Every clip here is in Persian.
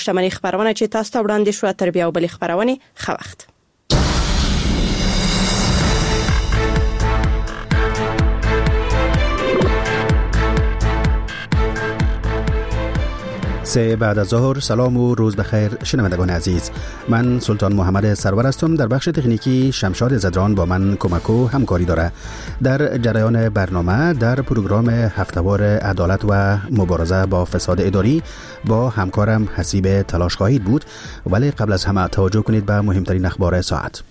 شمنې خبرونه چې تاسو ته وړاندې شو تر بیا بل خبرونه خو وخت سه بعد از ظهر. سلام و روز بخیر شنوندگان عزیز. من سلطان محمد سرور هستم. در بخش تکنیکی شمشاد زدران با من کمک و همکاری داره. در جریان برنامه در پروگرام هفته‌وار عدالت و مبارزه با فساد اداری با همکارم حسیب تلاش خواهید بود، ولی قبل از همه توجه کنید به مهمترین اخبار ساعت.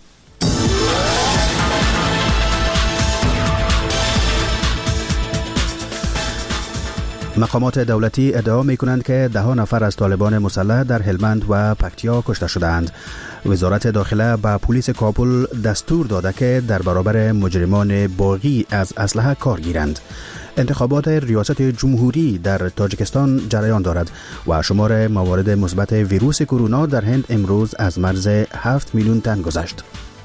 مقامات دولتی ادعا می‌کنند که 10 نفر از طالبان مسلح در هلمند و پکتیا کشته شدند. وزارت داخله به پلیس کابل دستور داده که در برابر مجرمان باغی از اسلحه کار گیرند. انتخابات ریاست جمهوری در تاجیکستان جریان دارد و شمار موارد مثبت ویروس کرونا در هند امروز از مرز 7 میلیون تن گذشت.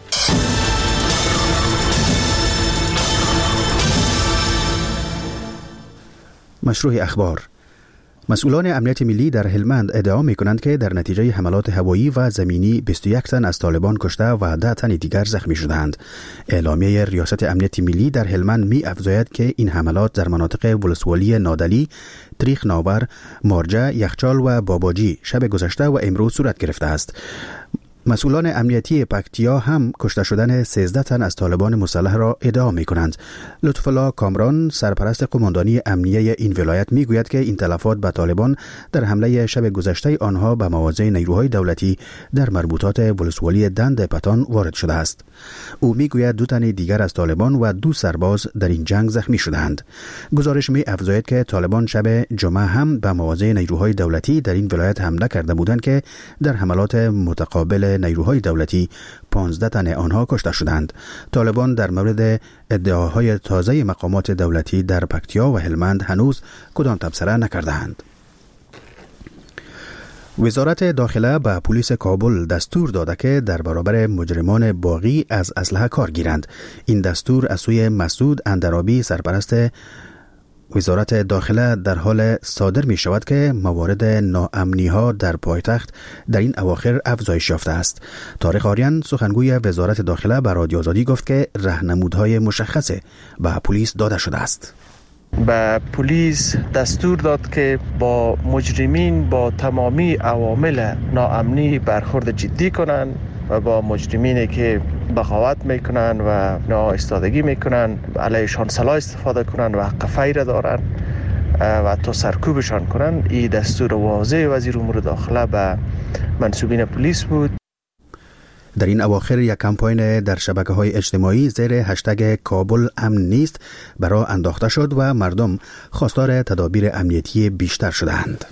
مشروع اخبار. مسئولان امنیت ملی در هلمند ادعا می‌کنند که در نتیجه حملات هوایی و زمینی 21 تن از طالبان کشته و 10 تن دیگر زخمی شدند. اعلامیه ریاست امنیت ملی در هلمند می‌افزاید که این حملات در مناطق ولسوالی نادلی، تریخ ناور، مارجه، یخچال و باباجی شب گذشته و امروز صورت گرفته است. مسئولان امنیتی پکتیا هم کشته شدن 13 تن از طالبان مسلح را ادعا می کنند. لطفالله کامران سرپرست قماندانی امنیه این ولایت می گوید که این تلفات به طالبان در حمله شب گذشته آنها به مواضع نیروهای دولتی در مربوطات ولسوالی دند پتان وارد شده است. او می گوید 2 تن دیگر از طالبان و 2 سرباز در این جنگ زخمی شدند. گزارش می افزاید که طالبان شب جمعه هم به مواضع نیروهای دولتی در این ولایت حمله کرده بودند که در حملات متقابل نیروهای دولتی 15 تن آنها کشته شدند. طالبان در مورد ادعاهای تازه مقامات دولتی در پکتیا و هلمند هنوز کدام تبصره نکردند. وزارت داخله به پلیس کابل دستور داده که در برابر مجرمان باغی از اسلحه کار گیرند. این دستور از سوی مسعود اندرابی سرپرست وزارت داخله در حال صادر می شود که موارد ناامنی ها در پایتخت در این اواخر افزایش یافته است. طارق آریان سخنگوی وزارت داخله به رادیو آزادی گفت که راهنمودهای مشخص به پلیس داده شده است. به پلیس دستور داد که با مجرمین با تمامی عوامل ناامنی برخورد جدی کنند و با مجرمینی که بغاوت میکنن و ناایستادگی میکنن علیهشان سلاح استفاده کنن و حق فیر دارن و تا سرکوبشان کنن. این دستور واضح وزیر امور داخله به منصوبین پلیس بود. در این اواخر یک کمپاین در شبکه‌های اجتماعی زیر هشتگ کابل امن نیست برای انداخته شد و مردم خواستار تدابیر امنیتی بیشتر شدند.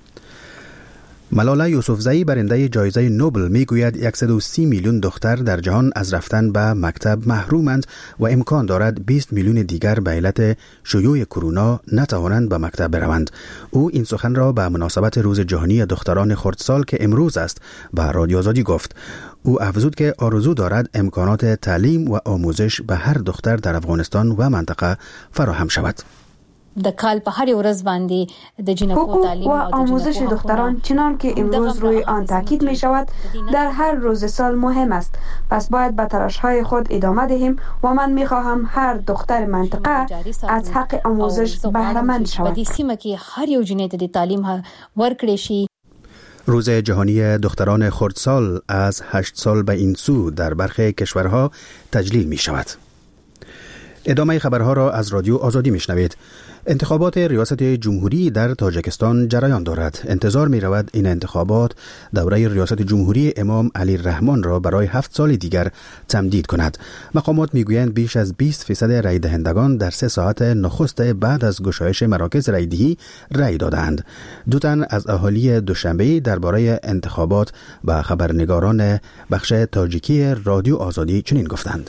ملاله یوسفزئی برنده جایزه نوبل میگوید 130 میلیون دختر در جهان از رفتن به مکتب محرومند و امکان دارد 20 میلیون دیگر به علت شیوع کرونا نتوانند به مکتب بروند. او این سخن را به مناسبت روز جهانی دختران خردسال که امروز است به رادیو آزادی گفت. او افزود که آرزو دارد امکانات تعلیم و آموزش به هر دختر در افغانستان و منطقه فراهم شود. د کال په هر ورځ باندې د جنکو تعلیم و آموزش دختران چنان که امروز روی آن تاکید می شود در هر روز سال مهم است. پس باید به تلاش‌های خود ادامه دهیم و من می خواهم هر دختر منطقه از حق آموزش بهره مند شود. د سیمه کې هر یو جنې ته د تعلیم ورکړي شي. روز جهانی دختران خردسال از 8 سال به این سو در برخی کشورها تجلیل می شود. ادامه خبرها را از رادیو آزادی می شنوید. انتخابات ریاست جمهوری در تاجیکستان جریان دارد. انتظار می رود این انتخابات دوره ریاست جمهوری امام علی الرحمن را برای 7 سال دیگر تمدید کند. مقامات می گویند بیش از 20% رای دهندگان در 3 ساعت نخست بعد از گشایش مراکز رایدهی رای دادند. 2 تن از اهالی دوشنبه درباره انتخابات به خبرنگاران بخش تاجیکی رادیو آزادی چنین گفتند: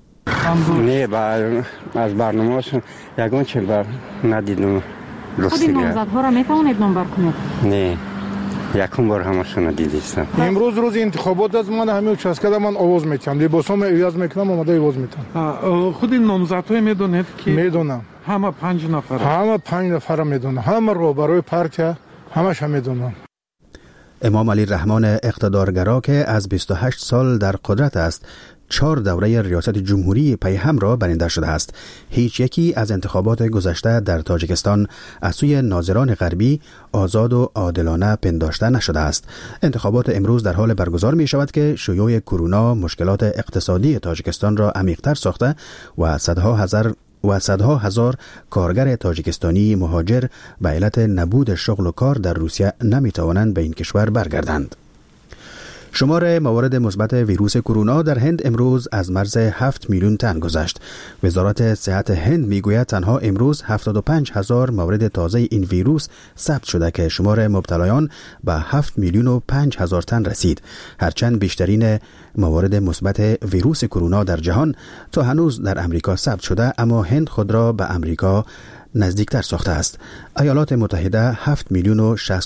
نه از برنامه‌شون یگان 40 بار ندیدم. خود نامزدها را میتوانید نمبر کنید؟ نه یکم بار همشون دیدیستم. امروز روز انتخابات از من همه участка من آواز میتونم. لباسام عوض میکنم اومده آواز میتونم. خود نامزدها میدونید که میدونم. همه 5 نفر. همه 5 نفر میدونم. همه رو برای پارتیا همش میدونم. امام علی الرحمن اقتدارگرا که از 28 سال در قدرت است 4 دوره ریاست جمهوری پی هم را برنده شده است. هیچ یکی از انتخابات گذشته در تاجیکستان از سوی ناظران غربی آزاد و عادلانه پنداشته نشده است. انتخابات امروز در حال برگزار می شود که شیوع کرونا مشکلات اقتصادی تاجیکستان را عمیق‌تر ساخته و صدها هزار کارگر تاجیکستانی مهاجر به علت نبود شغل و کار در روسیه نمی توانند به این کشور برگردند. شمار موارد مثبت ویروس کرونا در هند امروز از مرز 7 میلیون تن گذشت. وزارت صحت هند میگوید تنها امروز 75,000 مورد تازه این ویروس ثبت شده که شمار مبتلایان به 7 میلیون و 5,000 تن رسید. هرچند بیشترین موارد مثبت ویروس کرونا در جهان تا هنوز در امریکا ثبت شده، اما هند خود را به امریکا نزدیکتر ساخته است. ایالات متحده 7 میلیون و